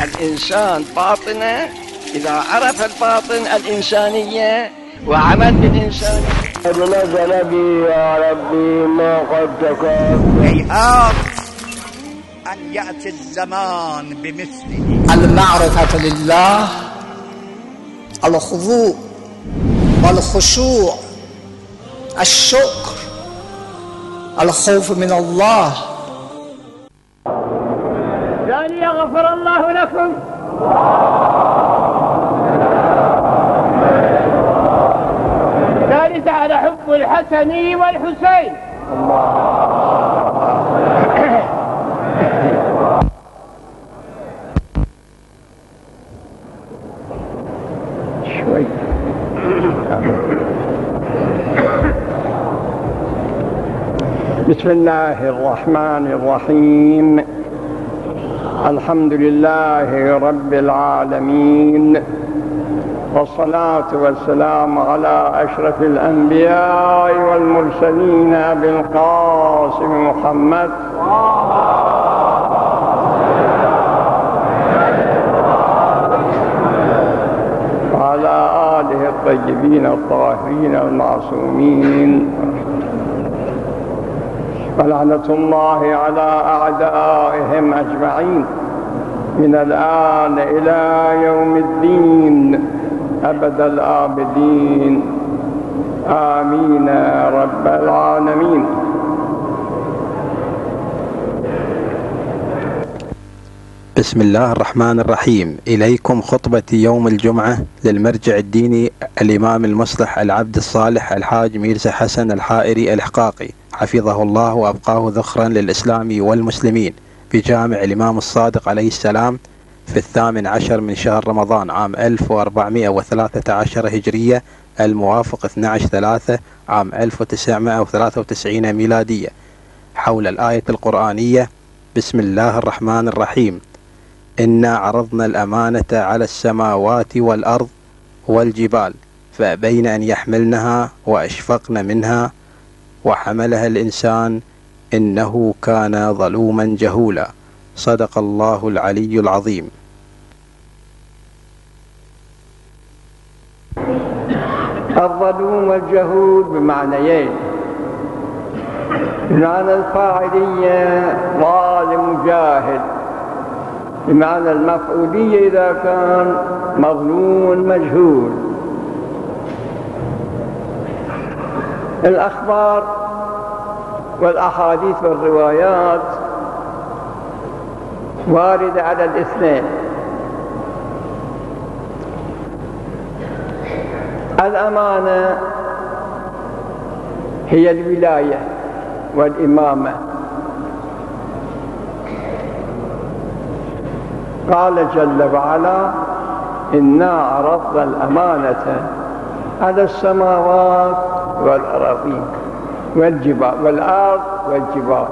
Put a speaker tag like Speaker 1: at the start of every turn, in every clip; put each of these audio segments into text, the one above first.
Speaker 1: الإنسان باطنه، إذا عرف الباطن الإنسانية وعمل بالإنسانية.
Speaker 2: نزل بي يا ربي ما قد تكاد.
Speaker 3: هيهات أن يأتي الزمان بمثله.
Speaker 4: المعرفة لله، الخضوع والخشوع، الشكر، الخوف من الله.
Speaker 5: ثانيا غفر الله لكم. ثالثا على حب الحسن والحسين.
Speaker 2: شوي. بسم الله الرحمن الرحيم. الحمد لله رب العالمين، والصلاة والسلام على أشرف الأنبياء والمرسلين أبي القاسم محمد وعلى آله الطيبين الطاهرين المعصومين، ولعنة الله على أعدائهم أجمعين من الآن إلى يوم الدين أبد الآبدين، آمين يا رب العالمين.
Speaker 6: بسم الله الرحمن الرحيم. إليكم خطبة يوم الجمعة للمرجع الديني الإمام المصلح العبد الصالح الحاج ميرزا حسن الحائري الحقاقي، حفظه الله وأبقاه ذخرا للإسلام والمسلمين، بجامع الإمام الصادق عليه السلام في 18 من شهر رمضان عام 1413 هجرية، الموافق 12/3 عام 1993 ميلادية، حول الآية القرآنية: بسم الله الرحمن الرحيم. إنا عرضنا الأمانة على السماوات والأرض والجبال فأبين أن يحملنها وأشفقن منها وحملها الإنسان إنه كان ظلوما جهولا. صدق الله العلي العظيم.
Speaker 2: الظلوم والجهول بمعنيين: بمعنى الفاعلية ظالم جاهل، بمعنى المفعولية إذا كان مظلوم مجهول. الأخبار والأحاديث والروايات واردة على الاثنين. الأمانة هي الولاية والإمامة. قال جل وعلا: إنا عرضنا الأمانة على السماوات والأراضين والجبال والأرض والجبال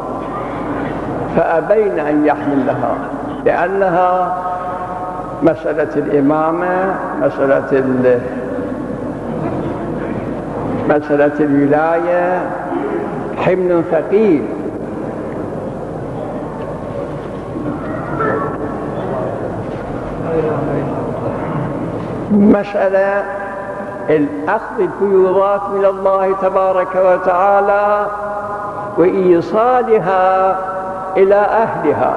Speaker 2: فأبين أن يحملنها، لأنها مسألة الإمامة، مسألة الولاية حمل ثقيل. مسألة الأخذ الفيوضات من الله تبارك وتعالى وإيصالها إلى أهلها.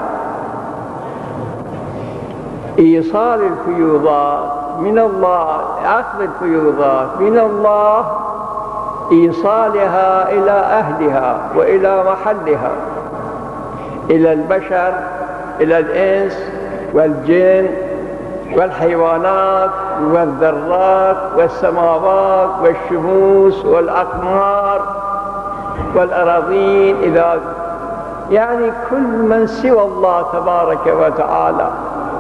Speaker 2: إيصال الفيوضات من الله، أخذ الفيوضات من الله، إيصالها إلى أهلها وإلى محلها، إلى البشر، إلى الإنس والجن والحيوانات والذرات والسماوات والشموس والأقمار والأراضين، إذا يعني كل من سوى الله تبارك وتعالى،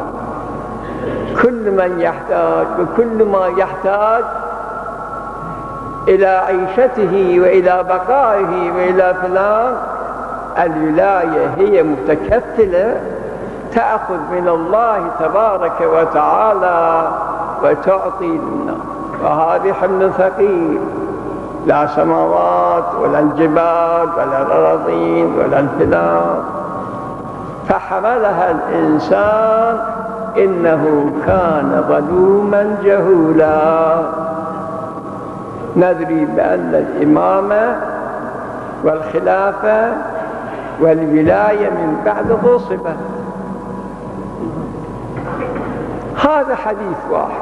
Speaker 2: كل من يحتاج وكل ما يحتاج إلى عيشته وإلى بقائه وإلى فلان. الولاية هي متكفلة تأخذ من الله تبارك وتعالى وتعطي للناس، وهذه حمل ثقيل. لا سماوات ولا الجبال ولا الأراضين ولا الفلان، فحملها الإنسان إنه كان ظلوما جهولا. ندري بأن الإمامة والخلافة والولاية من بعد غصبة. هذا حديث واحد.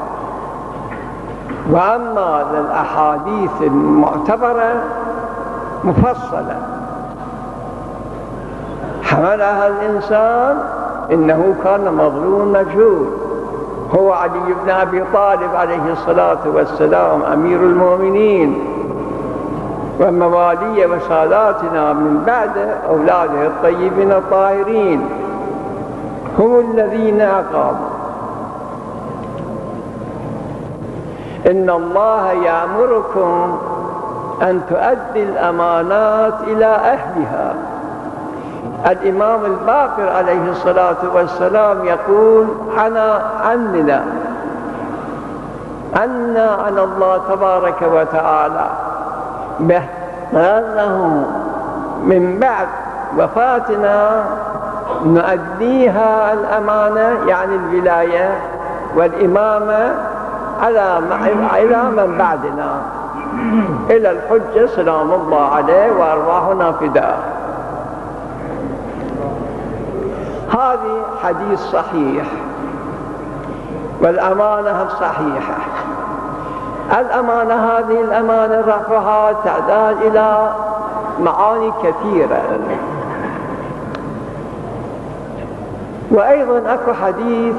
Speaker 2: وأما الأحاديث المعتبرة مفصلة، حملها الإنسان إنه كان مظلوم مجهول. هو علي بن أبي طالب عليه الصلاة والسلام أمير المؤمنين، وموالي وساداتنا من بعد أولاده الطيبين الطاهرين هم الذين أقاموا. إن الله يأمركم أن تؤدي الأمانات إلى أهلها. الإمام الباقر عليه الصلاة والسلام يقول عننا عن الله تبارك وتعالى بأنه من بعد وفاتنا نؤديها الأمانة، يعني الولاية والإمامة، إلى من بعدنا، إلى الحجة سلام الله عليه وأرواحنا فداه. هذه حديث صحيح، والأمانة صحيحة. الأمانة هذه الأمانة رفعها تحتاج إلى معاني كثيرة. وأيضا أكو حديث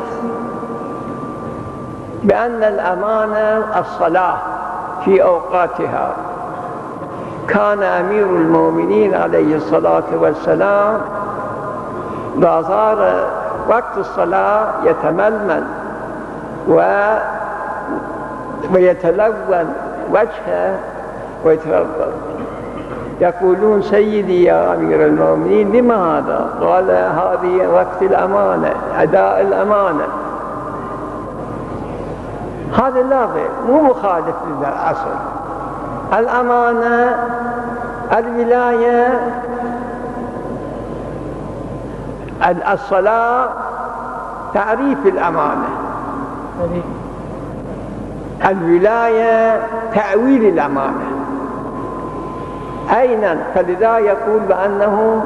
Speaker 2: بأن الأمانة الصلاة في أوقاتها. كان أمير المؤمنين عليه الصلاة والسلام إذا صار وقت الصلاة يتململ ويتلون وجهه ويتربص. يقولون سيدي يا أمير المؤمنين لما هذا؟ قال هذه وقت الأمانة، أداء الأمانة. هذا لا غير، مو مخالف للأصل. الأمانة، الولاية، الصلاة تعريف الأمانة، الولاية تأويل الأمانة. أيضا فلذا يقول بأنه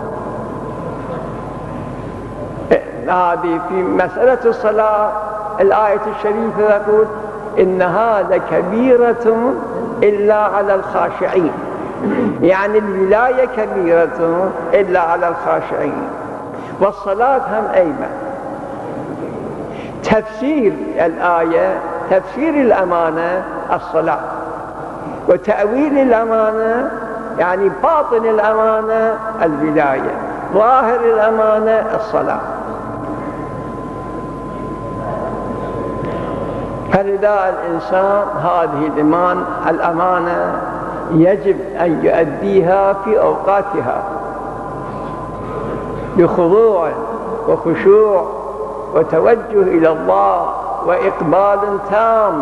Speaker 2: هذه في مسألة الصلاة الآية الشريفة يقول إنها لكبيرة إلا على الخاشعين، يعني الولاية كبيرة إلا على الخاشعين. والصلاة هم أيضا تفسير الآية، تفسير الأمانة الصلاة، وتأويل الأمانة يعني باطن الأمانة الولاية، ظاهر الأمانة الصلاة. فلذا الإنسان هذه الأمانة يجب أن يؤديها في أوقاتها بخضوع وخشوع وتوجه إلى الله وإقبال تام.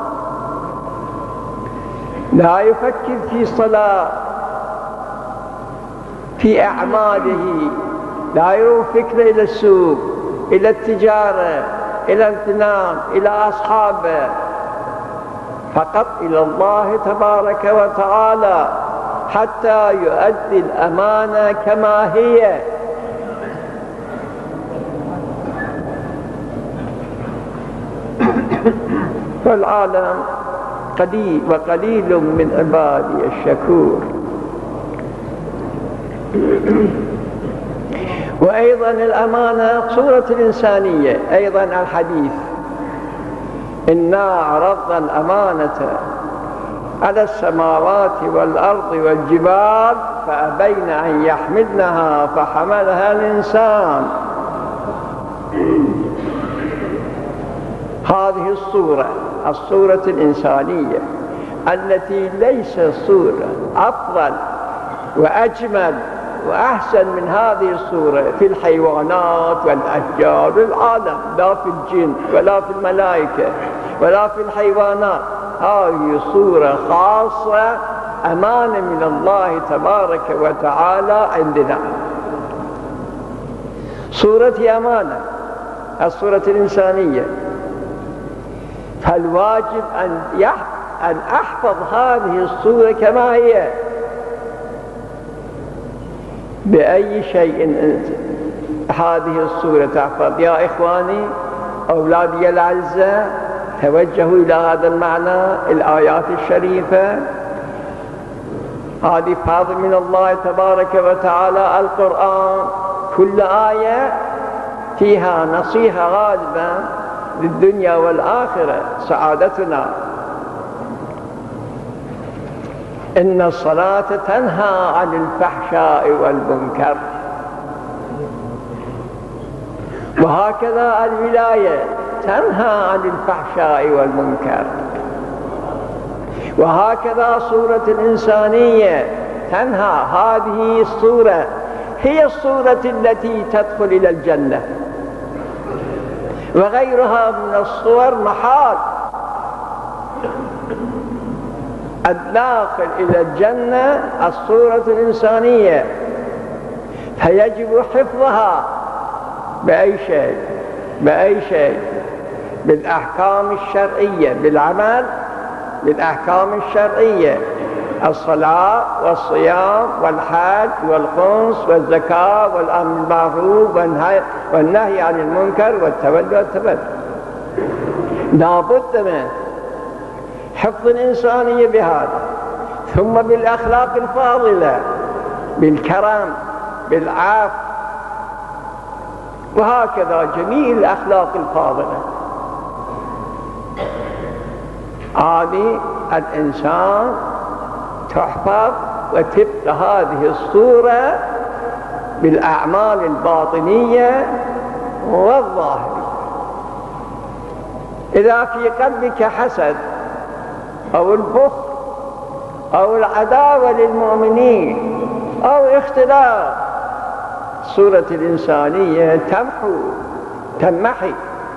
Speaker 2: لا يفكر في صلاة، في أعماله، لا يروح فكرة إلى السوق، إلى التجارة، إلى الفلان، إلى أصحابه، فقط إلى الله تبارك وتعالى حتى يؤدي الأمانة كما هي. فالعالم قليل وقليل من عبادي الشكور. وأيضا الأمانة صورة الإنسانية. أيضا الحديث إنا عرضنا الأمانة على السماوات والأرض والجبال فأبين أن يحملنها فحملها الإنسان. هذه الصورة الإنسانية التي ليس صورة أفضل وأجمل وأحسن من هذه الصورة في الحيوانات والأشجار والعالم، لا في الجن ولا في الملائكة ولا في الحيوانات. هذه صورة خاصة، أمانة من الله تبارك وتعالى عندنا. صورة أمانة، الصورة الإنسانية، فالواجب أن أحفظ هذه الصورة كما هي. بأي شيء هذه الصورة تحفظ؟ يا إخواني أولادي الأعزاء، توجهوا إلى هذا المعنى. الآيات الشريفة هذه فضل من الله تبارك وتعالى. القرآن كل آية فيها نصيحة غالبة للدنيا والآخرة، سعادتنا. إن الصلاة تنهى عن الفحشاء والمنكر، وهكذا الولاية تنهى عن الفحشاء والمنكر، وهكذا صورة الإنسانية تنهى. هذه الصورة هي الصورة التي تدخل إلى الجنة، وغيرها من الصور محال. الداخل إلى الجنة الصورة الإنسانية، فيجب حفظها بأي شيء؟ بأي شيء؟ بالأحكام الشرعية، بالعمل بالأحكام الشرعية، الصلاة والصيام والحج والخمس والزكاة والأمر بالمعروف والنهي عن المنكر والتولي والتبذل. لا بد من حفظ الإنسانية بهذا، ثم بالأخلاق الفاضلة، بالكرم، بالعفو، وهكذا جميع الأخلاق الفاضلة. هذه الإنسان تحفظ وتبقى هذه الصورة بالأعمال الباطنية والظاهرية. إذا في قلبك حسد أو البخل أو العداوة للمؤمنين أو اختلاف، صورة الإنسانية تمحي.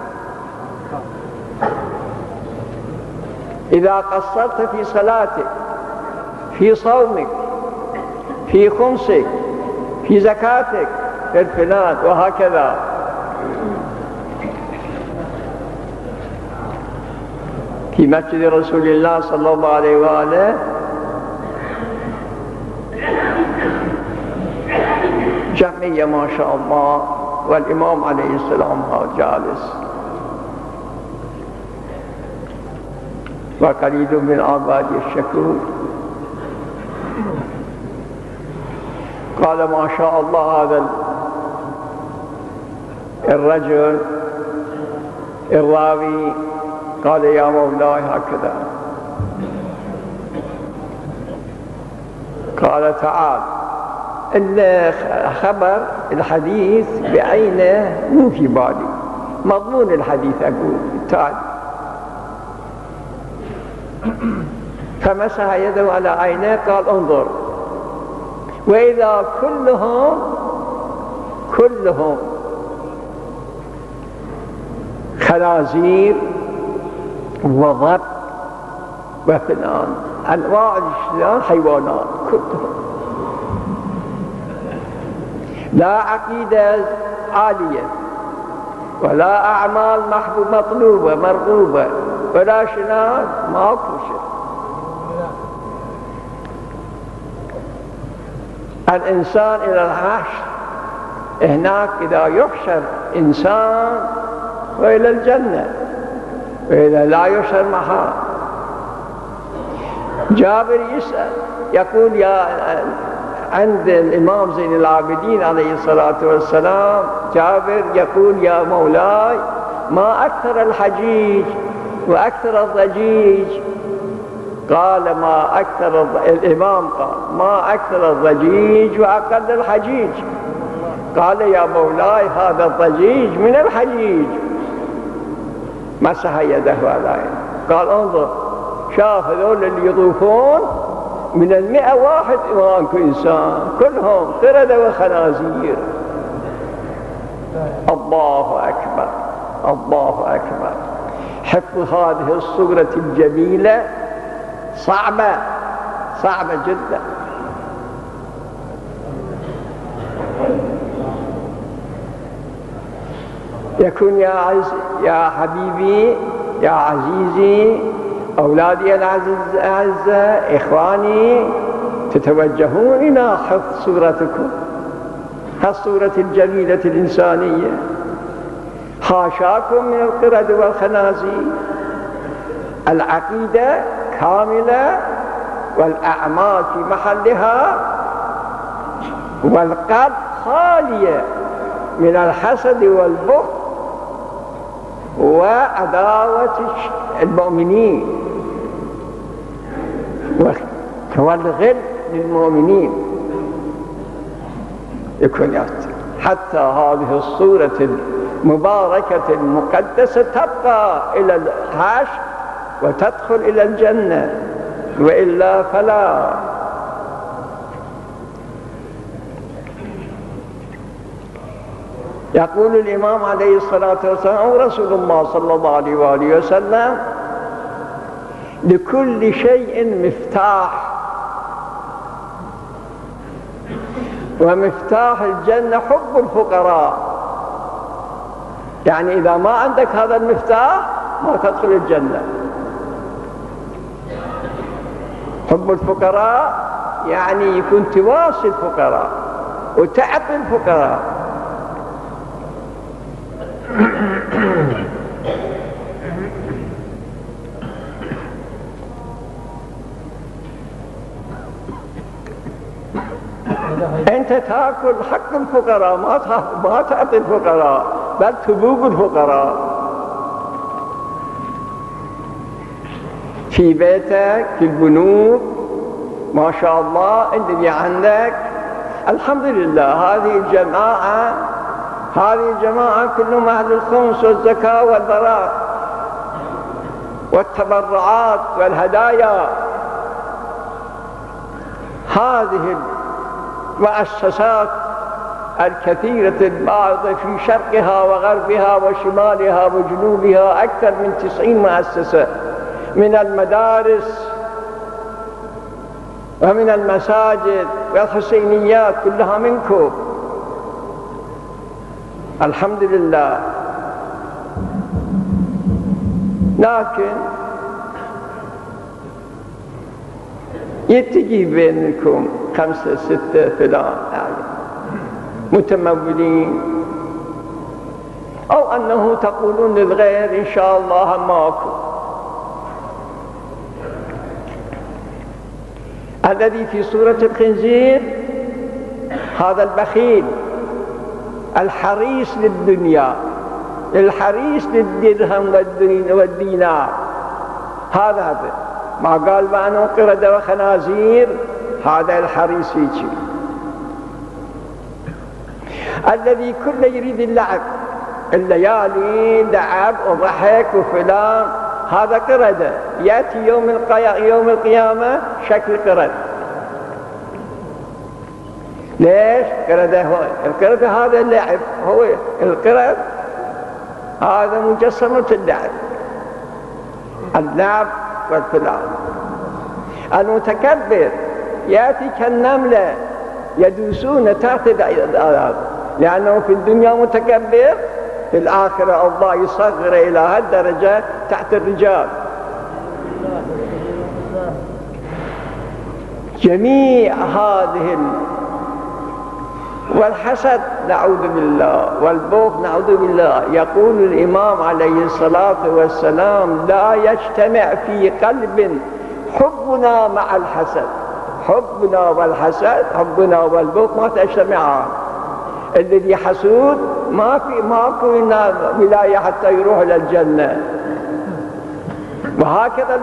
Speaker 2: إذا قصرت في صلاتك، في صومك، في خمسك، في زكاتك، في الفلان، وهكذا. في مسجد رسول الله صلى الله عليه وآله جمعية ما شاء الله، والإمام عليه السلام جالس، وقليل من عبادي الشكور. قال ما شاء الله هذا الرجل الراوي، قال يا مولاي هكذا، قال تعال. الخبر الحديث بعينه مو في بالي، مضمون الحديث أقول تعال. فمسح يده على عينه، قال انظر. وإذا كلهم خنازير وضب وفلان، أنواع الشلال، حيوانات كلهم، لا عقيدة عالية ولا أعمال مطلوبة مرغوبة ولا شنان، ماكو شيء. الإنسان إلى الحشر، هناك إذا يحشر إنسان وإلى الجنة، وإذا لا يحشر محال. جابر يسأل يقول عند الإمام زين العابدين عليه الصلاة والسلام، جابر يقول يا مولاي ما أكثر الحجيج وأكثر الضجيج؟ قال ما أكثر الإمام قال ما أكثر الضجيج وأقل الحجيج. قال يا مولاي هذا الضجيج من الحجيج. مسح يده عليه، قال انظر، شاف هذول اللي يطوفون من 100 واحد ماكو إنسان، كلهم قردة وخنازير. الله أكبر، الله أكبر. حفظ هذه الصورة الجميلة صعبة جدا. يكون يا حبيبي يا عزيزي أولادي الأعزاء إخواني تتوجهون إلى حفظ صورتكم، هالصورة الجميلة الإنسانية، حاشاكم من القرد والخنازير. العقيدة كاملة والأعمال في محلها والقلب خالية من الحسد والبغض وعداوة المؤمنين والغل للمؤمنين. يكون حتى هذه الصورة المباركة المقدسة تبقى إلى الحشر وتدخل إلى الجنة، وإلا فلا. يقول الإمام عليه الصلاة والسلام رسول الله صلى الله عليه وآله وسلم: لكل شيء مفتاح، ومفتاح الجنة حب الفقراء. يعني إذا ما عندك هذا المفتاح ما تدخل الجنة. حب الفقراء يعني يكون تواسي الفقراء وتعطي الفقراء. أنت تأكل حق الفقراء، ما تعطي الفقراء بل تبوق الفقراء. في بيتك في البنوك ما شاء الله الذي عندك الحمد لله، هذه الجماعة كلهم أهل الخمس والزكاة والبراء والتبرعات والهدايا. هذه المؤسسات الكثيرة البعض في شرقها وغربها وشمالها وجنوبها أكثر من 90 مؤسسة، من المدارس ومن المساجد والحسينيات كلها منكم، الحمد لله. لكن يتجي بينكم 5 6 فلان متمولين، أو أنه تقولون للغير إن شاء الله ماكو. الذي في سورة الخنزير هذا البخيل الحريص للدنيا، الحريص للدرهم والدينار، هذا ما قال بأنه قردة وخنازير، هذا الحريص فيك. الذي كله يريد اللعب، الليالي لعب وضحك وفلان، هذا قردة. يأتي يوم القيامة شكل قرد. ليش؟ قردة هو القردة، هذا اللعب، هو القرد هذا مجسمة اللعب، اللعب والفلان. المتكبر يأتي كالنملة يدوسون تحت الأرض، لأنه في الدنيا متكبر، في الآخرة الله يصغر إلى هالدرجة تحت الرجال. جميع هذه والحسد نعوذ بالله، والبغض نعوذ بالله. يقول الإمام عليه الصلاة والسلام: لا يجتمع في قلب حبنا مع الحسد. حبنا والحسد، حبنا والبغض ما تجتمعان. الذي حسود ماكو ولاية حتى يروح إلى الجنة. وهكذا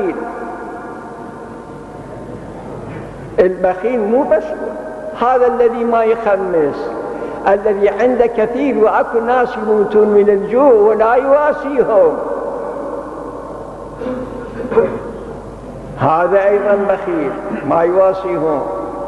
Speaker 2: البخيل مو بس هذا الذي ما يخمس، الذي عنده كثير وأكو ناس يموتون من الجوع ولا يواسيهم، هذا أيضا بخيل ما يواسيهم.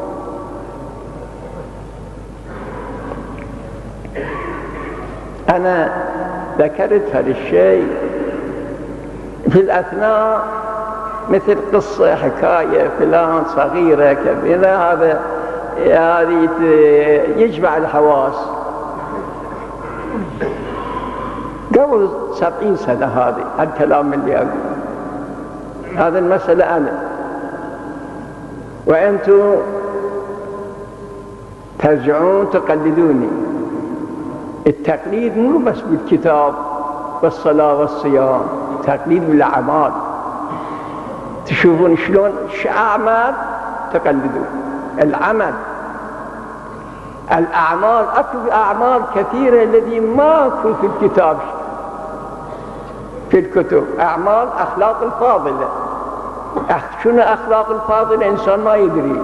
Speaker 2: أنا ذكرت هذا الشيء في الأثناء مثل قصة حكاية فلان صغيرة كبيرة، هذا يجمع الحواس. قبل 70 سنة هذه الكلام اللي أقول هذه المسألة أنا وأنتم ترجعون تقلدوني. التقليد مو بس بالكتاب والصلاة والصيام، تقليد بالأعمال. تشوفون شلون أعمال تقلدون العمل. الأعمال أكو أعمال كثيرة التي ما في الكتاب في الكتب. أعمال أخلاق الفاضلة. شنو أخلاق الفاضلة؟ إنسان ما يدري.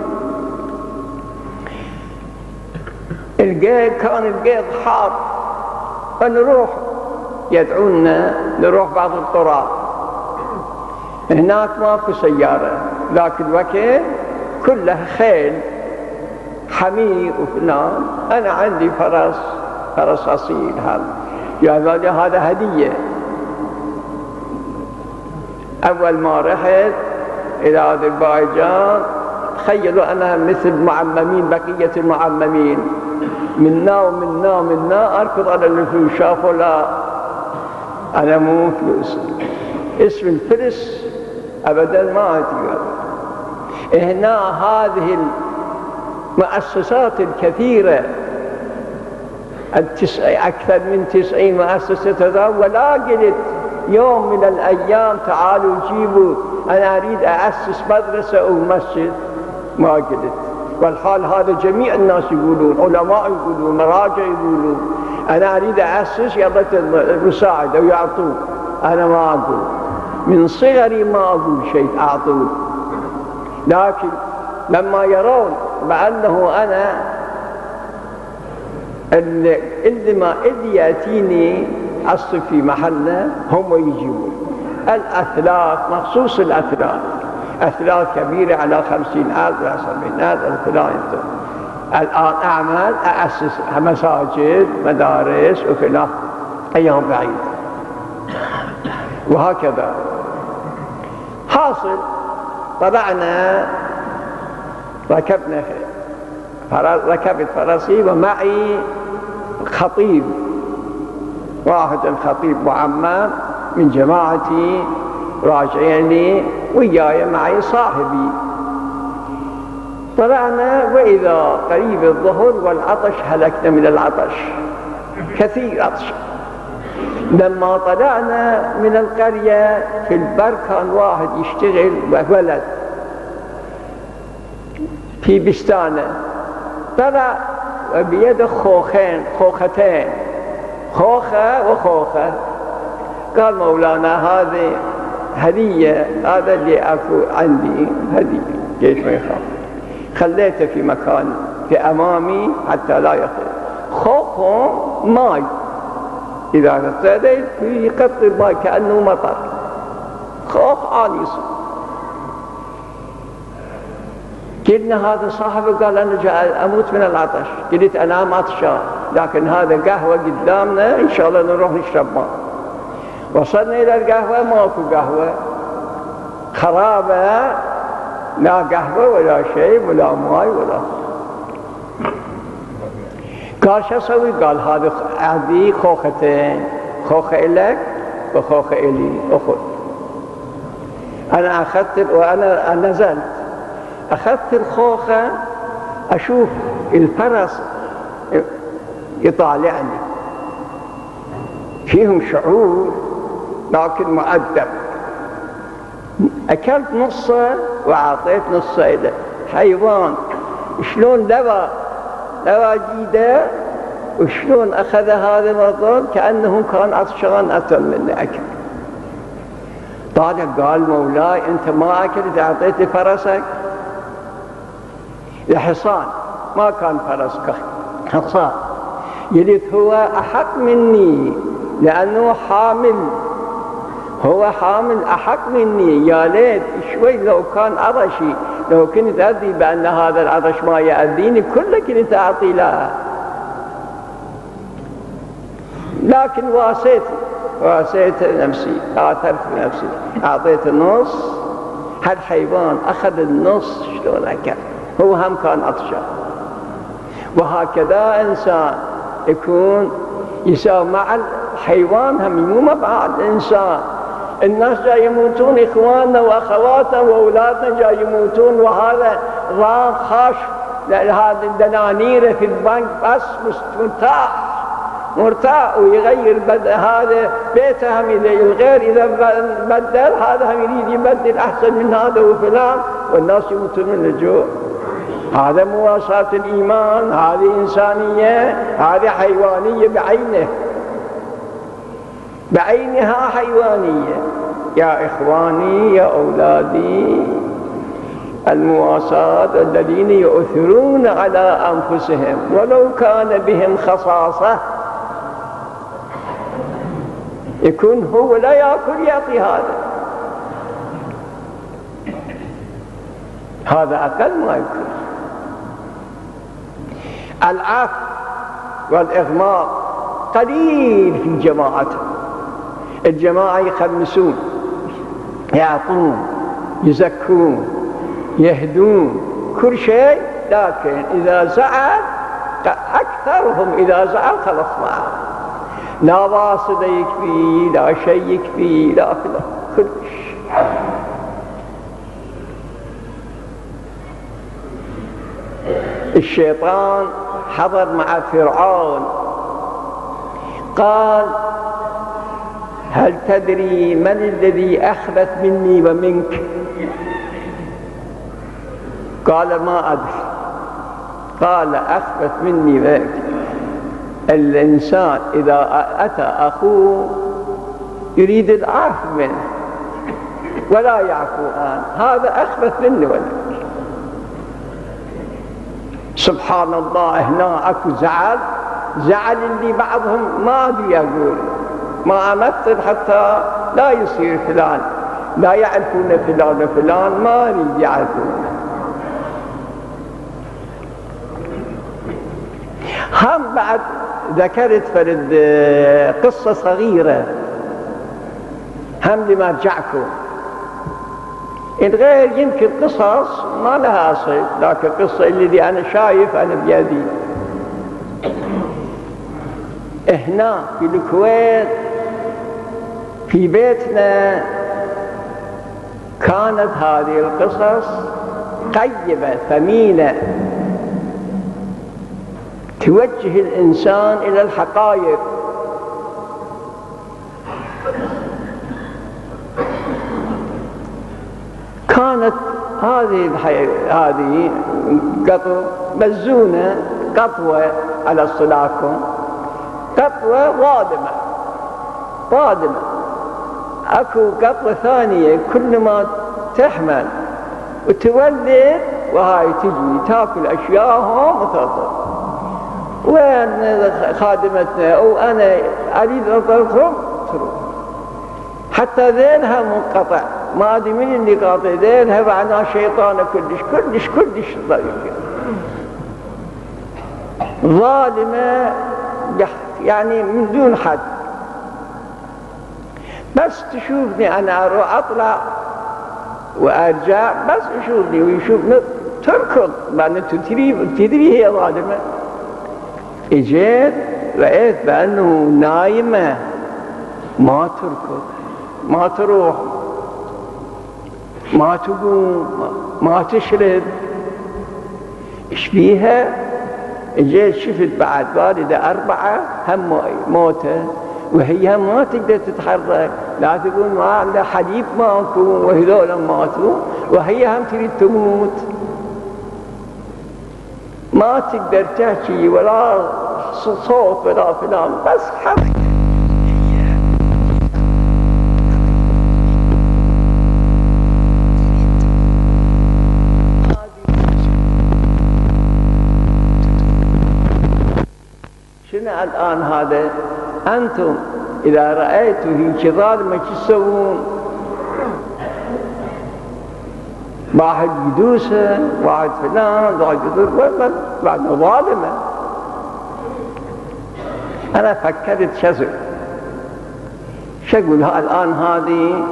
Speaker 2: كان القيض حار فنروح يدعونا نروح بعض القرى، هناك ما في سيارة لكن وقت كلها خيل حمير وفلان. أنا عندي فرس أصيل هذا هدية. أول ما رحت إلى أذربيجان تخيلوا أنا مثل معممين بقية المعممين، منا أركض على الفلوس. شافوا لا أنا مو فلوس، اسم الفلس أبدا ما أتقال. هنا هذه المؤسسات الكثيرة أكثر من 90 مؤسسة ولا قلت يوم من الأيام تعالوا جيبوا أنا أريد أأسس مدرسة أو مسجد، ما قلت. والحال هذا جميع الناس يقولون، علماء يقولون، مراجع يقولون أنا أريد أأسس يلا مساعدة ويعطون. أنا ما أقول، من صغري ما أقول شيء أعطون. لكن لما يرون بأنه أنا اللي يأتيني أصل في محله هم يجيبون. الأثلاث مخصوص أثلاث كبيرة على 50,000 ولا 70,000 الفلان. الآن أعمل أأسس مساجد مدارس وفلان أيام بعيد وهكذا. حاصل طلعنا ركبت فرسي ومعي خطيب واحد، الخطيب معمم من جماعتي راجعيني وياي معي صاحبي. طلعنا وإذا قريب الظهر والعطش هلكنا من العطش، كثير عطش. لما طلعنا من القرية في البر كان واحد يشتغل ولد في بستانه، طلع بيده خوختين، خوخة وخوخة. قال مولانا هذه هدية، هذا اللي أكو عندي هدية، ليش ما يخاف. خليته في مكان في أمامي حتى لا يخرج. خوخه ماي، إذا اغتديت يقطر ماي كأنه مطر، خوخ عالي. قلنا هذا صاحبه قال أنا جاء أموت من العطش. قلت أنا ما عطشان، لكن هذا قهوة قدامنا إن شاء الله نروح نشرب ماء. وصلنا إلى القهوة ماكو قهوة، خرابة، لا قهوة ولا شيء ولا ماء ولا. قال شو أسوي؟ قال هذا عندي خوختين، خوخة إلك وخوخة إلي، أخذ. أنا أخذت وأنا نزلت أخذت الخوخة، أشوف الفرس يطالعني، فيهم شعور لكن مؤدب. أكلت نصه وأعطيت نصه إليه. حيوان شلون لوى جيده وشلون أخذ هذا الموضوع كأنه كان عطشان أكثر مني أكل. طالع قال مولاي أنت ما أكلت أعطيت فرسك؟ الحصان ما كان فرس، حصان. يليت هو أحق مني لأنه حامل، هو حامل أحق مني. يا ليت شوي لو كان عطشي، لو كنت أدري بأن هذا العطش ما يأذيني كله كنت أعطي لها. لكن واسيت نفسي، آثرت نفسي، أعطيت النص. هالحيوان أخذ النص شلون أكل، هو هم كان عطشان. وهكذا إنسان يكون يساوي مع حيوان هم مو بعد إنسان. الناس جاي يموتون، إخواننا وأخواتنا وأولادنا جاي يموتون، وهذا ضاق خاش هذه الدنانير في البنك بس مرتاح ويغير هذا بيته هم الغير إذا بدل هذا هم يريد يبدل أحسن من هذا وفلان، والناس يموتون من الجوع. هذا مواساة الإيمان، هذه إنسانية، هذه حيوانية بعينها حيوانية. يا إخواني يا أولادي، المواساة الذين يؤثرون على أنفسهم ولو كان بهم خصاصة، يكون هو لا يأكل يعطي هذا أقل ما يكون. العفو والإغماء قليل في الجماعة يخمسون، يعطون، يزكون، يهدون كل شيء، لكن إذا زعل أكثرهم إذا زعل خلص معه، لا واصل يكفي، لا شيء يكفي، لا كلش. الشيطان حضر مع فرعون قال: هل تدري من الذي أخذت مني ومنك؟ قال: ما أدري. قال: أخذت مني ومنك. الإنسان إذا أتى أخوه يريد العفو منه ولا يعفو عنه، هذا أخذت مني ومنك. سبحان الله، هنا أكو زعل اللي بعضهم ما أدري يقول، ما أمثل حتى لا يصير فلان، لا يعرفون فلان وفلان ما يريد يعرفون. هم بعد ذكرت فرد قصة صغيرة هم لما رجعكم. الغير يمكن قصص ما لها أصل، لكن القصة اللي أنا شايف أنا بيدي. هنا في الكويت في بيتنا كانت هذه القصص قيمة ثمينة توجه الإنسان إلى الحقائق. كانت هذه قطوة مزونة، قطوة على الصلاكم، قطوة وادمة. اكو قطوة ثانية كل ما تحمل وتولد وهاي تجي تاكل اشياءهم وتطلع. وين خادمتنا وانا اريد اطلقهم تروح، حتى ذيلها منقطع، ما ادري من اللي قاطع ذيلها، معناه شيطانه كلش ظالمة يعني من دون حد. بس تشوفني أنا أروح أطلع وأرجع، بس يشوفني ويشوفني تركض، معناته تدري هي ظالمة. اجيت رأيت بأنه نايمة، ما تركض، ما تروح، ما تقوم، ما تشرب. ايش بيها؟ اجيت شفت بعد والدة 4 هم موتة، وهي ما تقدر تتحرك، لا تقول ما عندها حليب ماكو، وهذول ماتوا، وهي هم تريد تموت، ما تقدر تحكي ولا صوت ولا فلان، بس حركة. شنو الآن هذا؟ أنتم إذا رأيتوا هيك ظالمة شو تسوون؟ واحد يدوسه، واحد فلان، واحد يضربه، بعد ظالمة. أنا فكرت شو أقول الآن هذه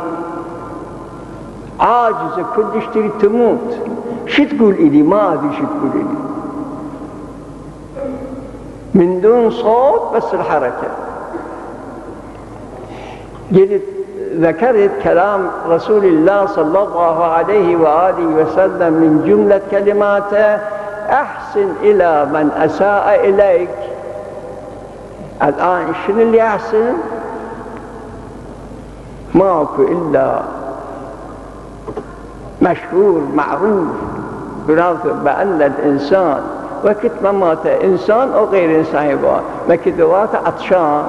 Speaker 2: عاجزة كلش تريد تموت، شو تقول إلي؟ ما أدري شو تقول إلي، من دون صوت بس الحركة. قلت ذكرت كلام رسول الله صلى الله عليه وآله وسلم من جملة كلماته: أحسن إلى من أساء إليك. الآن شنو اللي أحسن؟ ماكو إلا مشهور معروف بأن الإنسان وقت ما مات إنسان أو غير إنسان يبقى وقت وقت عطشان،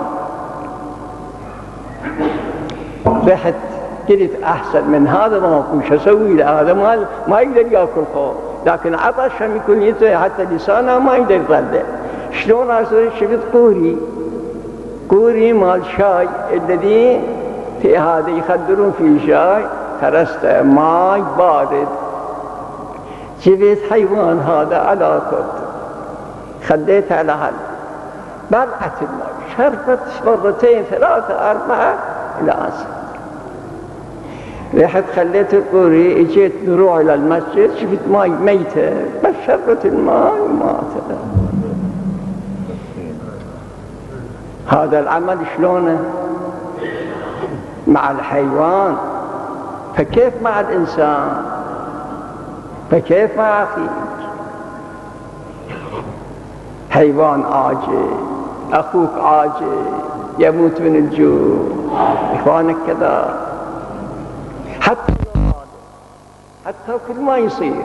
Speaker 2: رحت قلت أحسن من هذا ماكو، شو أسوي له؟ هذا ما يقدر يأكل خوف، لكن عطش هم يكون يتوي حتى لسانه ما يقدر يطلع. شلون أسوي؟ شفت قوري مال شاي الذي في هذا يخدرون فيه شاي، ترسته ماي بارد. جبت حيوان هذا على كرت، خليته على هل بلعت الماء، شربت مرتين ثلاثة أربعة إلى أنسى. رحت خليت القوري، اجيت نروح إلى المسجد، شفت ماي ميتة، بس شربت الماء وماتت. هذا العمل شلونه؟ مع الحيوان، فكيف مع الإنسان؟ فكيف مع أخيك؟ حيوان عاجز، أخوك عاجز يموت من الجوع، إخوانك كذا، حتى كل ما يصير.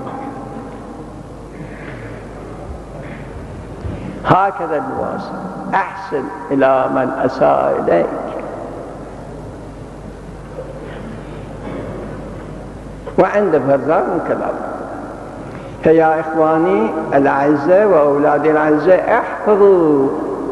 Speaker 2: هكذا الواصل: أحسن إلى من أساء إليك. وعند فرزان من كلام. فيا إخواني الأعزاء وأولادي الأعزاء، احفظوا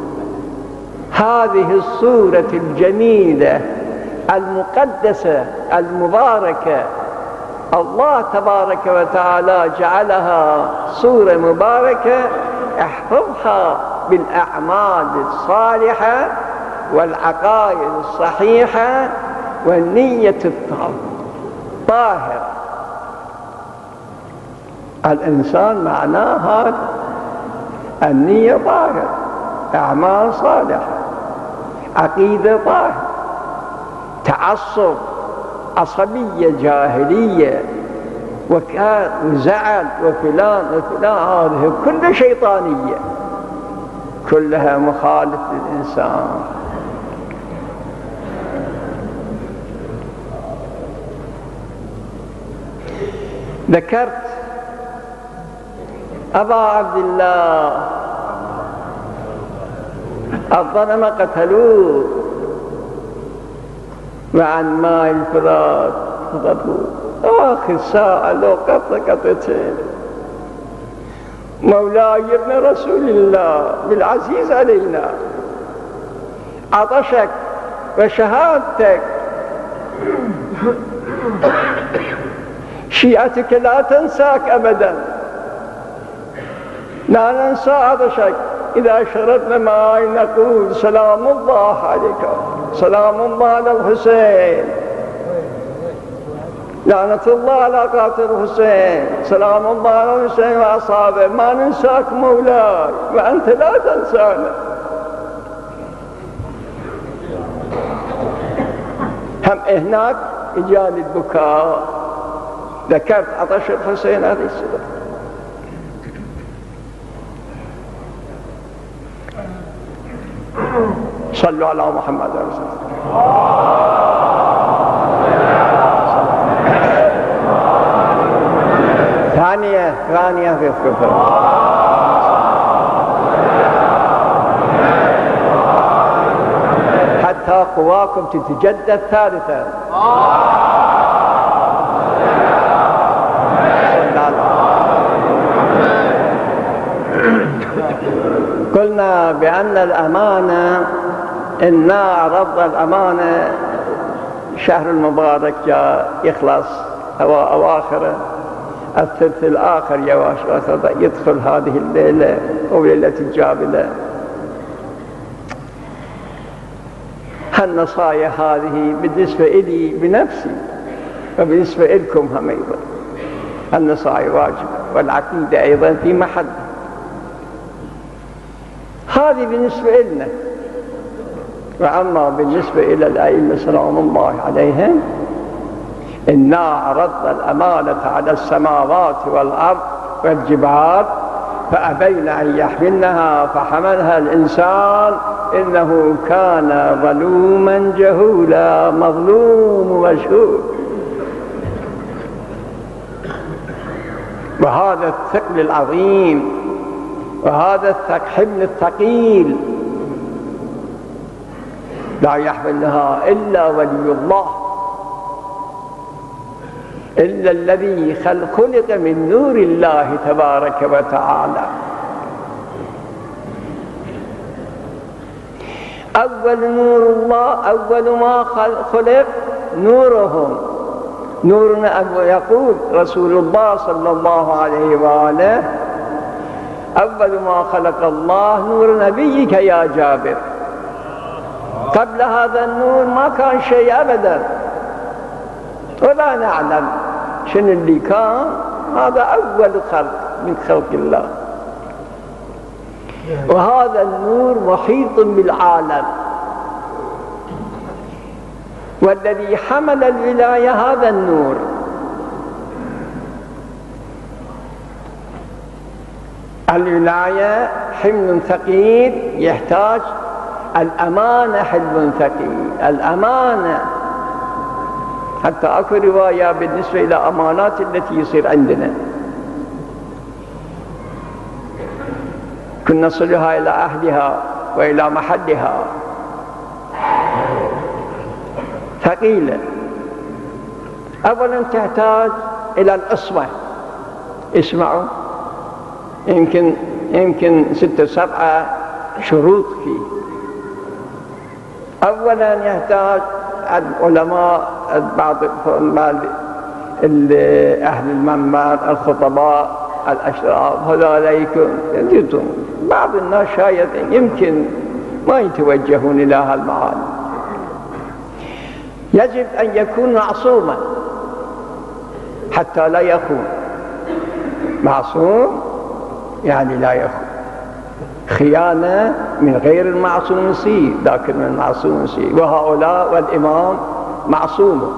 Speaker 2: هذه الصورة الجميلة المقدسة المباركة. الله تبارك وتعالى جعلها صورة مباركة، احفظها بالأعمال الصالحة والعقائد الصحيحة والنية الطاهرة. الإنسان معناه هذا، النية طاهرة، أعمال صالحة، عقيدة طاهرة. تعصب، عصبية جاهلية وزعل وفلان هذه كلها شيطانية، كلها مخالف للإنسان. ذكرت أبا عبد الله الظلمة قتلوه، وعن ماء الفرات خطبوه. آخر ساعة لو قطتين: مولاي ابن رسول الله بالعزيز علينا، عطشك وشهادتك شيعتك لا تنساك أبدا، لا ننسى عطشك. إذا شربنا ماء نقول: سلام الله عليكم، سلام الله على الحسين، لعنة الله على قاتل الحسين، سلام الله على الحسين وأصحابه. ما ننساك مولاي وأنت لا تنسانا. هم هناك إجال البكاء. ذكرت عطش الحسين عليه السلام. صلوا على محمد رسول الله. ثانية في الكفر. حتى قواكم تتجدد ثالثا. قلنا بأن الأمانة، إنا عرضنا الأمانة، شهر المبارك جاء يخلص أواخره، الثلث الآخر يدخل هذه الليلة أو ليلة الجابلة. هالنصايا هذه بالنسبة إلي بنفسي وبالنسبة لكم هم أيضا، النصايا واجبة، والعقيدة أيضا في محل. هذه بالنسبة لنا. وأما بالنسبة إلى الأئمة سلام الله عليهم: إنا عرضنا الأمانة على السماوات والأرض والجبال فأبين أن يحملنها فحملها الإنسان إنه كان ظلوما جهولا. مظلوم ومجهول. وهذا الثقل العظيم وهذا الحمل الثقيل لا يحملها إلا ولي الله، إلا الذي خلق من نور الله تبارك وتعالى. أول نور الله، أول ما خلق نورهم، نورنا. يقول رسول الله صلى الله عليه وآله: أول ما خلق الله نور نبيك يا جابر. قبل هذا النور ما كان شيء أبدا، ولا نعلم شنو اللي كان. هذا أول خلق من خلق الله. وهذا النور محيط بالعالم، والذي حمل الولاية هذا النور. الولاية حمل ثقيل يحتاج الأمانة. حمل ثقيل الأمانة. حتى أكو رواية بالنسبة إلى أمانات التي يصير عندنا كنا نصلها إلى أهلها وإلى محلها، ثقيلة. أولا تحتاج إلى العصمة. اسمعوا، يمكن 6 7 شروط فيه. أولا يحتاج العلماء، بعض أهل المنبر، الخطباء، الأشراف، هذوليكم يجدون. بعض الناس شايد يمكن ما يتوجهون إلى هالمعاني. يجب أن يكون معصوما حتى لا يخون. معصوم يعني لا يخون. خيانة من غير المعصوم يصير، لكن من المعصوم يصير. وهؤلاء والإمام معصوم.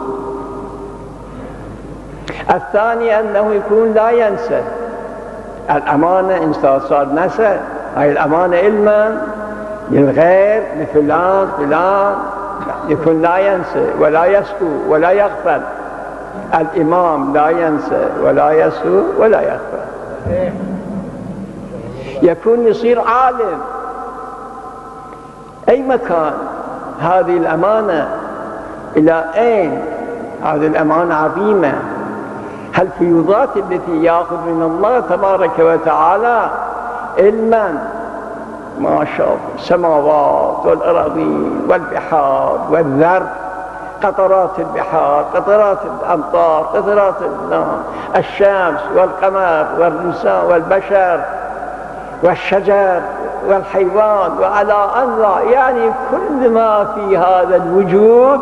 Speaker 2: الثاني أنه يكون لا ينسى. الأمانة إن صار نسى، هاي الأمانة علما للغير، لفلان فلان، يكون لا ينسى ولا يسهو ولا يغفل. الإمام لا ينسى ولا يسهو ولا يغفل. يكون يصير عالم أي مكان. هذه الأمانة إلى أين؟ هذه الأمانة عظيمة. هالفيوضات التي يأخذ من الله تبارك وتعالى علما، ما شاء الله، السماوات والأراضين والبحار والذر، قطرات البحار، قطرات الأمطار، قطرات الشمس والقمر والإنسان والبشر والشجر والحيوان وعلى أنواع. يعني كل ما في هذا الوجود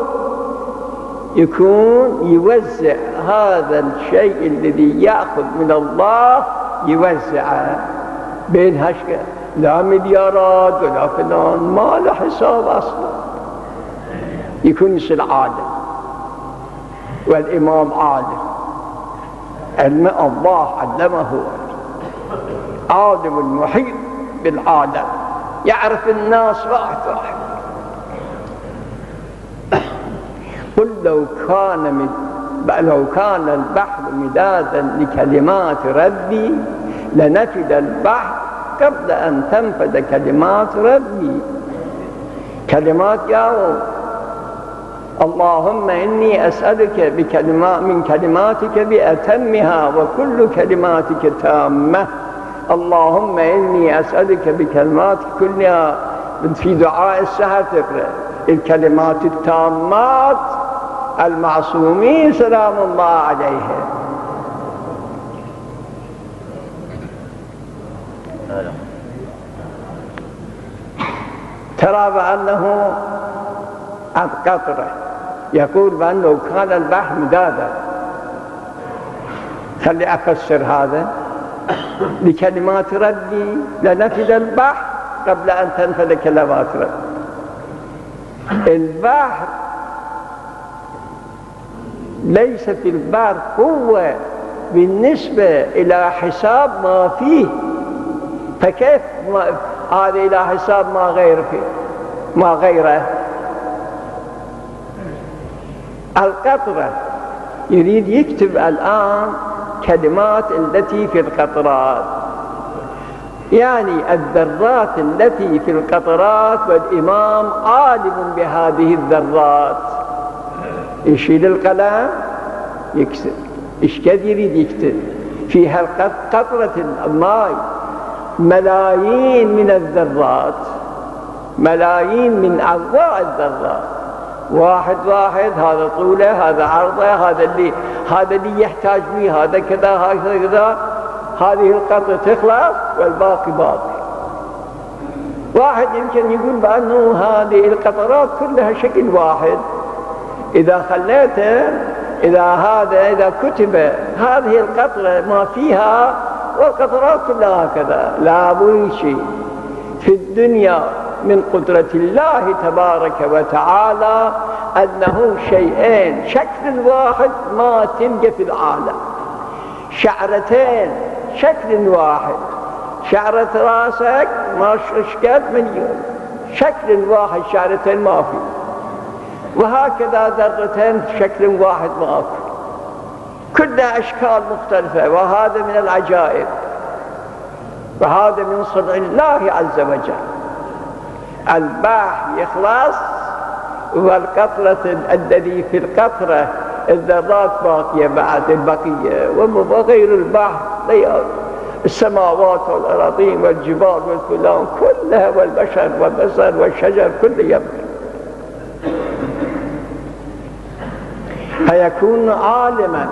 Speaker 2: يكون يوزع هذا الشيء الذي يأخذ من الله، يوزعه بين هشكة. لا مليارات ولا فلان، ما له حساب أصلا. يكون يصير عالم. والإمام عالم، علم الله علمه، عالم المحيط بالعالم، يعرف الناس واحد واحد. قل لو كان البحر مدادا لكلمات ربي لنفد البحر قبل أن تنفد كلمات ربي. كلمات ياو. اللهم إني أسألك من كلماتك بأتمها وكل كلماتك تامة. اللهم إني أسألك بكلماتك كلها. في دعاء السحر تقرأ الكلمات التامات المعصومين سلام الله عليهم. ترى بأنه قطرة. يقول بأنه كان البحر مدادا. خلي أفسر هذا. لكلمات ربي لنفد البحر قبل أن تنفد كلمات ربي. البحر ليس في البحر قوة بالنسبة إلى حساب ما فيه، فكيف هذا إلى حساب ما غيره. القطرة يريد يكتب الآن كلمات التي في القطرات، يعني الذرات التي في القطرات، والإمام عالم بهذه الذرات. يشيل القلم يكتب، إيش كثير يريد يكتب فيها قطرة الماء ملايين من الذرات، ملايين من أنواع الذرات، واحد هذا طوله، هذا عرضه، هذا اللي يحتاج به، هذا كذا، هذا كذا. هذه القطرة تخلص والباقي باقي. واحد يمكن يقول بأنه هذه القطرات كلها شكل واحد، إذا خليته، إذا كتب هذه القطرة ما فيها والقطرات كلها هكذا، لا بد شيء في الدنيا من قدرة الله تبارك وتعالى أنه شيئين شكل واحد ما تلقى في العالم، شعرتين شكل واحد، شعرة راسك ما شكل مليون، شكل واحد شعرتين ما في، وهكذا ذرتين شكل واحد ما في، كلها أشكال مختلفة. وهذا من العجائب، وهذا من صنع الله عز وجل. البحر يخلص والقطرة الذي في القطرة الذرات باقية بعد البقية، وغير البحر السماوات والأراضين والجبال والفلان كلها، والبشر والبصر والشجر كله يبقى. فيكون عالما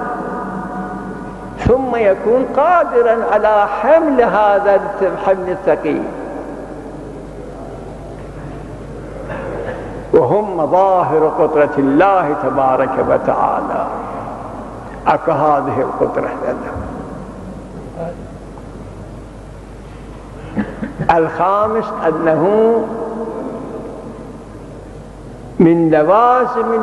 Speaker 2: ثم يكون قادرا على حمل هذا الحمل الثقيل، وهم مظاهر قدرة الله تبارك وتعالى. أكو هذه القدرة لنا. الخامس أنه من لوازم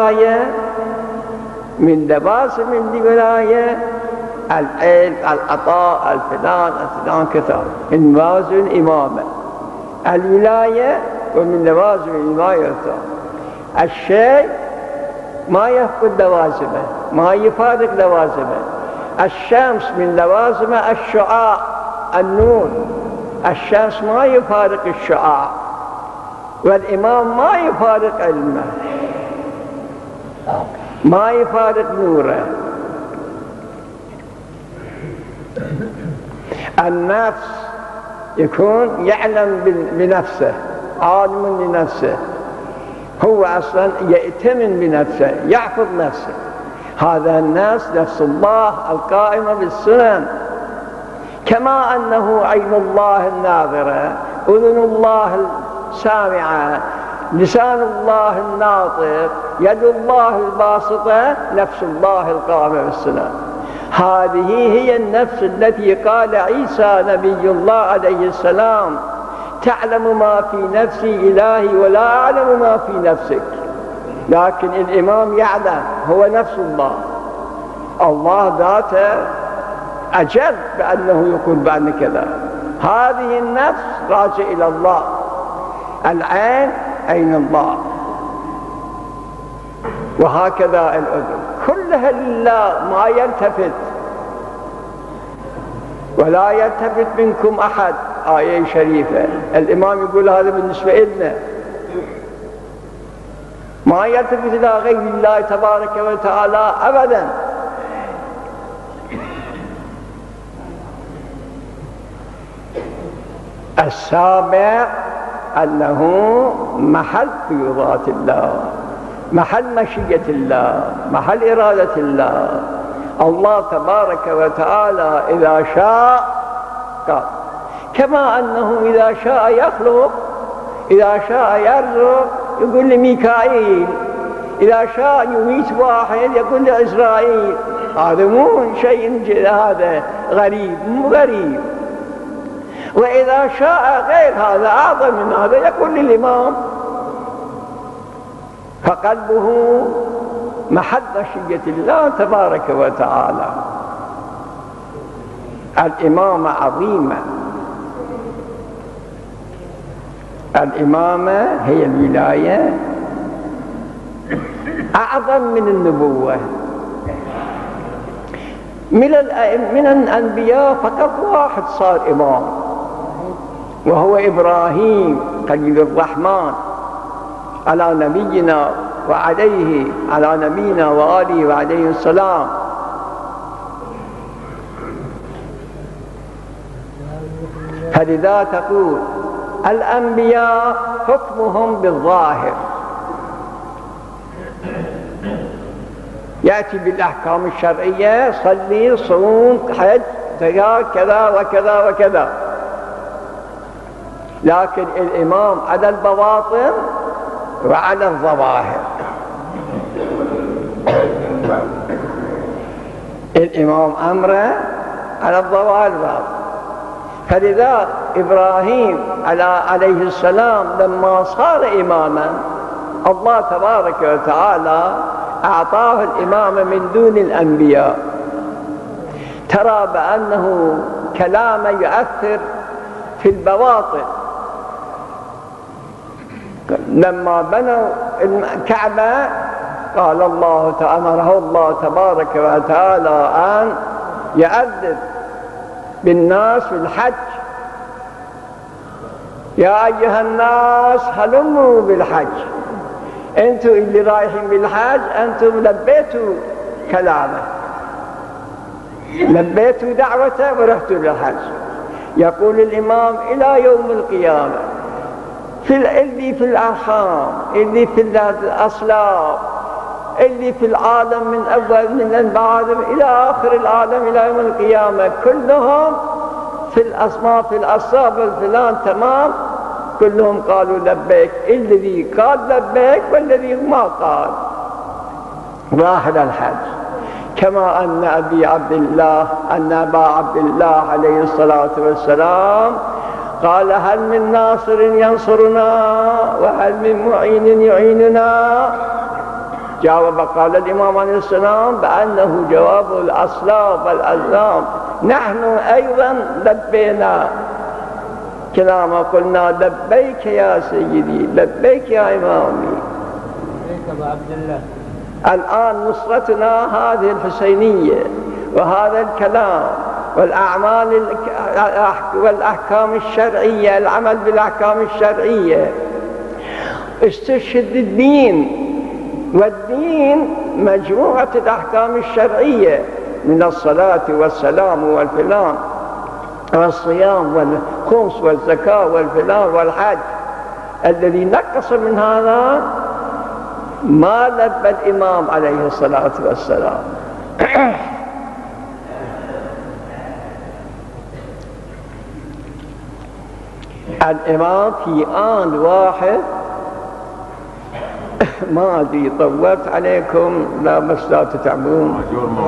Speaker 2: الولاية العلم، العطاء، الفلان كذا، من لوازم الإمامة الولاية، ومن لوازم الولاية الشيء ما يفقد لوازمه، ما يفارق لوازمه. الشمس من لوازمه الشعاع، النور، الشمس ما يفارق الشعاع، والإمام ما يفارق علمه، ما يفارق نوره. النفس يكون يعلم بنفسه، عالم بنفسه، هو أصلا يأتمن بنفسه، يحفظ نفسه. هذا الناس نفس الله القائمة بالسنن، كما أنه عين الله الناظرة، أذن الله السامعة، لسان الله الناطق، يد الله الباسطة، نفس الله القائمة بالسنن. هذه هي النفس التي قال عيسى نبي الله عليه السلام: تعلم ما في نفسي إلهي ولا أعلم ما في نفسك. لكن الإمام يعلم، هو نفس الله، الله ذاته أجل بأنه يقول بأن كذا. هذه النفس راجع إلى الله، العين عين الله، وهكذا الأذن كلها لله، ما يلتفت ولا يلتفت منكم أحد. آية شريفة الإمام يقول هذا بالنسبة لنا، ما يلتفت إلى غير الله تبارك وتعالى أبدا. السابع أنه محل قيودات الله، محل مشيئة الله، محل إرادة الله. الله تبارك وتعالى إذا شاء قال، كما أنه إذا شاء يخلق، إذا شاء يرزق يقول لميكائيل، إذا شاء يميت واحد يقول لإسرائيل. هذا مو شيء هذا غريب، مو غريب. وإذا شاء غير هذا أعظم من هذا يقول للإمام. فقلبه محل خشية الله تبارك وتعالى. الإمامة عظيمة، الإمامة هي الولاية أعظم من النبوة. من الأنبياء فقط واحد صار إمام، وهو إبراهيم خليل الرحمن على نبينا وآله وعليه السلام. فلذا تقول الأنبياء حكمهم بالظاهر، يأتي بالأحكام الشرعية: صلي، صوم، حج، زكاة، كذا وكذا وكذا. لكن الإمام على البواطن وعلى الظواهر. الإمام أمره على الظواهر. فلذا إبراهيم عليه السلام لما صار إماما الله تبارك وتعالى أعطاه الإمامة من دون الأنبياء. ترى بأنه كلامه يؤثر في البواطن. لما بنوا الكعبة قال أمره الله تبارك وتعالى أن يؤذن بالناس في الحج: يا أيها الناس هلموا بالحج. أنتم اللي رايحين بالحج أنتم لبيتوا كلامه، لبيتوا دعوته ورحتوا بالحج. يقول الإمام إلى يوم القيامة اللي في الأرحام، اللي في الأصلاب، اللي في العالم من أول من الآدم إلى آخر العالم إلى يوم القيامة، كلهم في الأصناف في الأصحاب الفلان تمام، كلهم قالوا لبيك. الذي قال لبيك والذي ما قال راح للحج. كما أن أبا عبد الله عليه الصلاة والسلام قال: هل من ناصر ينصرنا وهل من معين يعيننا؟ جاوب قال الإمام عليه السلام بأنه جواب الأصلاب والأزلام: نحن أيضا لبينا كلامه، قلنا لبيك يا سيدي، لبيك يا إمامي.
Speaker 5: لبيك أبا عبد الله.
Speaker 2: الآن نصرتنا هذه الحسينية وهذا الكلام والأعمال والأحكام الشرعية، العمل بالأحكام الشرعية. استشهد الدين، والدين مجموعة الأحكام الشرعية من الصلاة والسلام والفلان والصيام والخمس والزكاة والفلان والحج. الذي نقص من هذا ما لبى الإمام عليه الصلاة والسلام. الإمام في آن واحد، ما أدري طولت عليكم، لا بس لا تتعبون.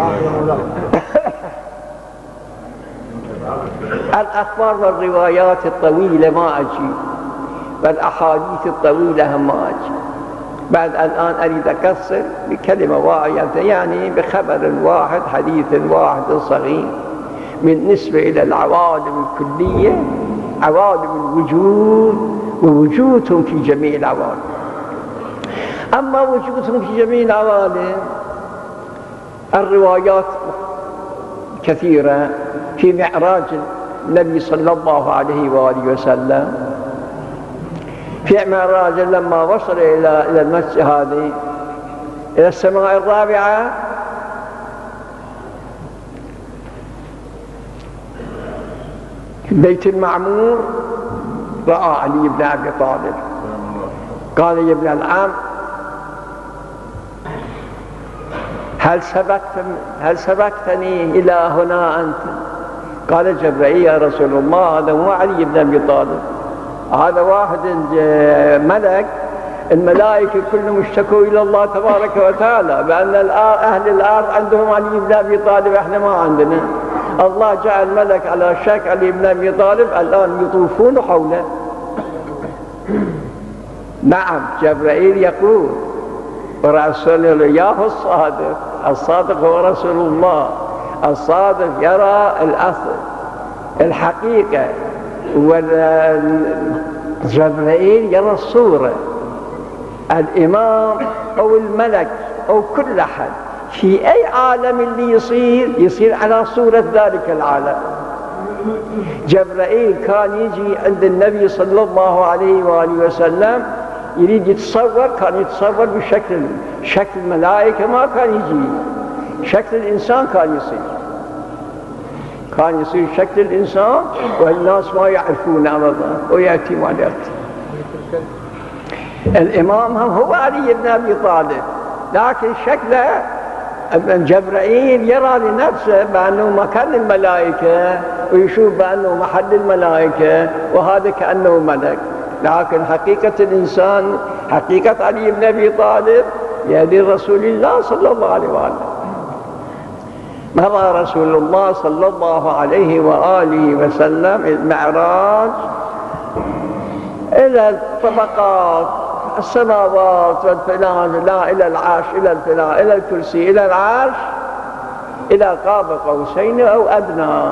Speaker 2: الأخبار والروايات الطويلة ما أجي، والأحاديث الطويلة هم ما أجي. بعد الآن أريد أكسر بكلمة واحدة، يعني بخبر واحد، حديث واحد صغير بالنسبة إلى العوالم الكلية، عوالم الوجود ووجودهم في جميع العوالم. أما وجودهم في جميع العوالم الروايات كثيرة. في معراج النبي صلى الله عليه وآله وسلم، في معراج لما وصل إلى المسجد هذه، إلى السماء الرابعة، في البيت المعمور رأى علي بن أبي طالب. قال: يا ابن العم، هل سبقتني إلى هنا أنت؟ قال جبرائيل: يا رسول الله، هذا مو علي بن أبي طالب، هذا واحد ملك. الملائكة كلهم اشتكوا إلى الله تبارك وتعالى بأن أهل الأرض عندهم علي بن أبي طالب، احنا ما عندنا. الله جعل ملك على شك علي بن أبي طالب، الآن يطوفون حوله. نعم، جبرائيل يقول ورسوله ياه الصادق، الصادق هو رسول الله، الصادق يرى الأصل الحقيقة، وجبرائيل يرى الصورة. الإمام أو الملك أو كل أحد في أي عالم اللي يصير على صورة ذلك العالم. جبرائيل كان يجي عند النبي صلى الله عليه وآله وسلم يريد يتصور، كان يتصور بشكل ملائكة، ما كان يجي شكل الإنسان، كان يصير شكل الإنسان والناس ما يعرفون أبدا ويأتي ما يأتي. الإمام هو علي بن أبي طالب، لكن شكله جبرائيل يرى لنفسه بأنه مكان الملائكة ويشوف بأنه محل الملائكة وهذا كأنه ملك، لكن حقيقة الإنسان حقيقة علي بن أبي طالب يدي رسول الله صلى الله عليه وآله. مضى رسول الله صلى الله عليه وآله وسلم المعراج إلى الطبقات السماوات والفلان، لا إلى العرش، إلى الفلان، إلى الكرسي، إلى العرش، إلى قاب قوسين أو أدنى.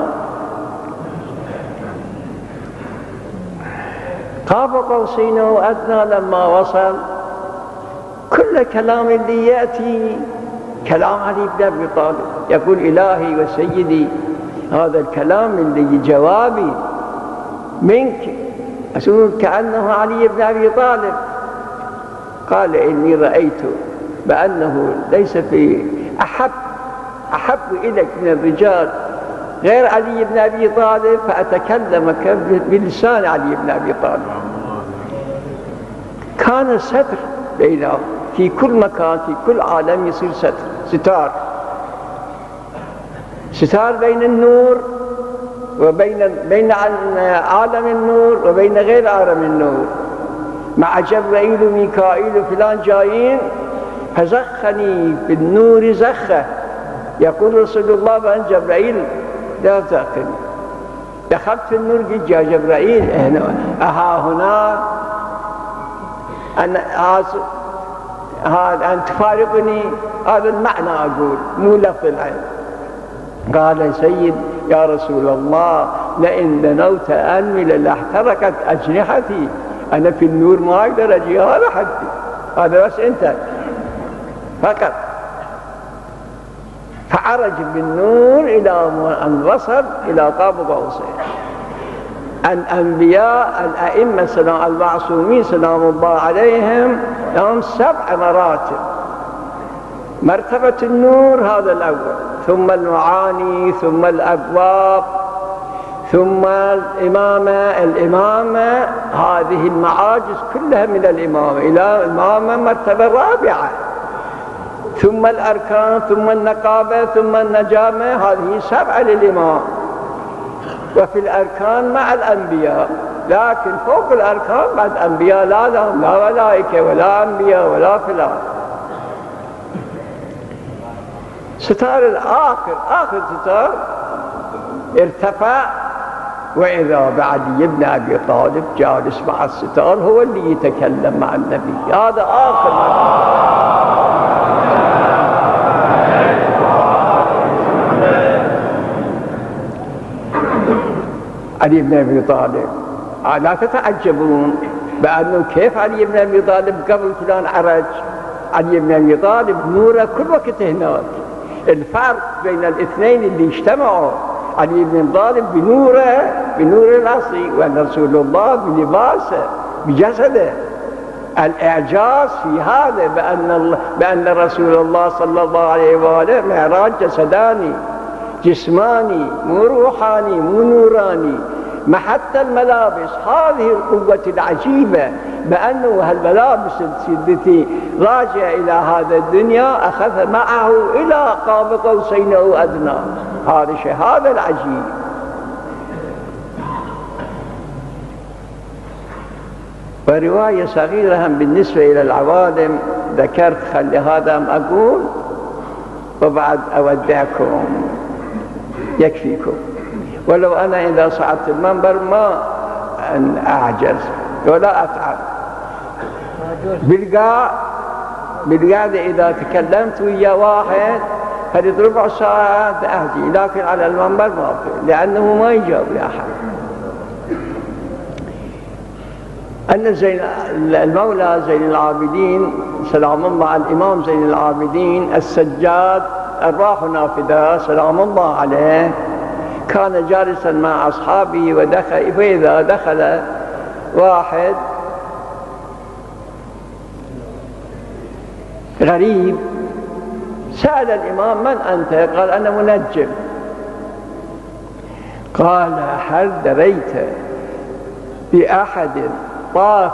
Speaker 2: قاب قوسين أو أدنى لما وصل كل كلام اللي يأتي كلام علي بن أبي طالب، يقول إلهي وسيدي هذا الكلام اللي جوابي منك أقول كأنه علي بن أبي طالب. قال إني رأيت بأنه ليس في أحب إليك من الرجال غير علي بن أبي طالب، فأتكلمك بلسان علي بن أبي طالب. كان ستر بينهم في كل مكان، في كل عالم يصير ستار بين النور وبين عالم النور وبين غير عالم النور. مع جبرائيل وميكائيل وفلان جايين فزخني بالنور زخة، يقول رسول الله بأن جبرائيل لا تأخذني. دخلت في النور قلت يا جبرائيل هنا أن تفارقني، هذا المعنى أقول مو لفظ العين. قال سيد يا رسول الله لئن دنوت أنمل لاحترقت أجنحتي، أنا في النور ما أقدر أجي، هذا حدي، هذا بس أنت فقط. فعرج بالنور إلى أن وصل إلى قاب قوسين. الأنبياء الأئمة المعصومين سلام الله عليهم لهم 7 مراتب. مرتبة النور هذا الأول، ثم المعاني، ثم الأبواب، ثم الإمامة هذه المعاجز كلها من الإمامة إلى الإمامة مرتبة رابعة، ثم الأركان، ثم النقابة، ثم النجامة، هذه 7 للإمام. وفي الأركان مع الأنبياء، لكن فوق الأركان بعد أنبياء لا لهم لا ملائكة ولا أنبياء ولا فلان. ستار آخر ستار ارتفع، وإذا بعلي بن أبي طالب جالس مع الستار هو اللي يتكلم مع النبي. هذا آخر علي بن أبي طالب. لا تتعجبون بأنه كيف علي بن أبي طالب قبل فلان عرج. علي بن أبي طالب نوره كل وقت هناك. الفرق بين الاثنين اللي اجتمعوا، علي بن أبي طالب بنور الأصلي، وأن رسول الله بلباسه بجسده. الإعجاز في هذا بأن رسول الله صلى الله عليه وآله معراج جسداني جسماني مو روحاني مو نوراني. ما حتى الملابس، هذه القوة العجيبة بأنه هالملابس التي راجع إلى هذا الدنيا أخذ معه إلى قاب قوسين أو أدنى. هذا شيء، هذا العجيب. ورواية صغيرة هم بالنسبة إلى العوالم ذكرت، خلي هذا أقول وبعد أودعكم يكفيكم. ولو أنا إذا صعدت المنبر ما أعجز ولا أتعب. بالقاع بالقعدة إذا تكلمت ويا واحد فرد ربع ساعة أهدي، لكن على المنبر ما في، لأنه ما يجاوب لأحد. أن المولى زين العابدين سلام الله على الإمام زين العابدين السجاد أرواح نافذة سلام الله عليه كان جالسا مع أصحابه ودخل، فإذا دخل واحد غريب سأل الإمام من أنت؟ قال أنا منجم. قال هل دريت بأحد طاف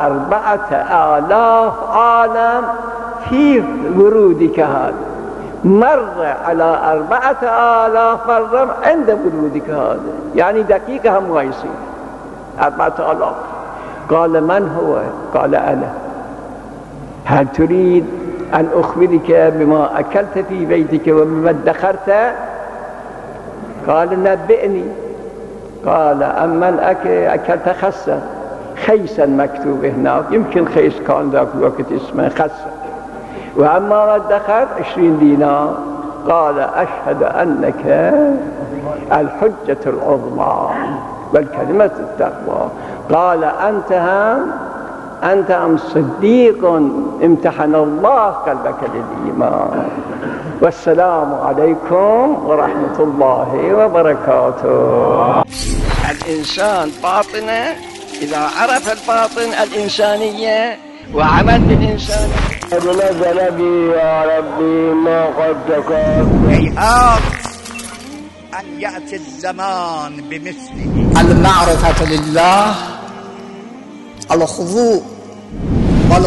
Speaker 2: 4000 عالم في ورودك هذا، مر على 4000 مرة عند ورودك هذا، يعني دقيقة هم ما يصير 4000. قال من هو؟ قال أنا. هل تريد أن أخبرك بما أكلت في بيتك وبما ادخرت؟ قال نبئني. قال أما الأكل أكلت خسا، خيسا مكتوب هناك، يمكن خيس كان ذاك الوقت اسمه خسا، وأما ما ادخرت 20 دينار. قال أشهد أنك الحجة العظمى والكلمة التقوى. قال أنت هم صديق امتحن الله قلبك للإيمان. والسلام عليكم ورحمة الله وبركاته.
Speaker 1: الإنسان باطنه إذا عرف الباطن الإنسانية وعمل بالإنسانية.
Speaker 7: نزل بي يا ربي ما قد تكاد.
Speaker 3: هيهات أن يأتي الزمان بمثله.
Speaker 4: المعرفة لله، الخضوع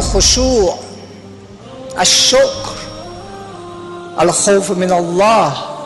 Speaker 4: والخشوع، الشكر، الخوف من الله،